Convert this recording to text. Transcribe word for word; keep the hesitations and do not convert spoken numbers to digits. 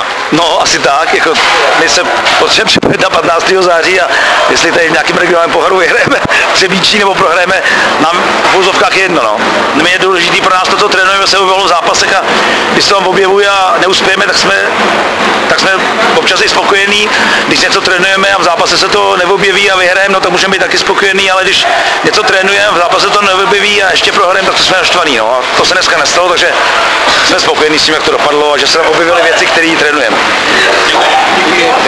No, asi tak, jako my se potřebujeme připravit na patnáctého září a jestli tady v nějakém regionálním poháru vyhrajeme Třebíčí nebo prohrajeme, nám v vozovkách jedno, no. My je důležitý pro nás to, co trénujeme, se objevilo v zápasech a když se vám objevuje a neuspějeme, tak jsme, tak jsme občas i spokojení. Když něco trénujeme a v zápase se to neobjeví a vyhrajeme, no tak můžeme být taky spokojení, ale když něco trénujeme, v zápase to neobjeví a ještě prohrajeme, tak to jsme naštvaný, no. A to se dneska nestalo, takže jsme spokojení s tím, jak to dopadlo a že se nám objevily věci, které trénujeme.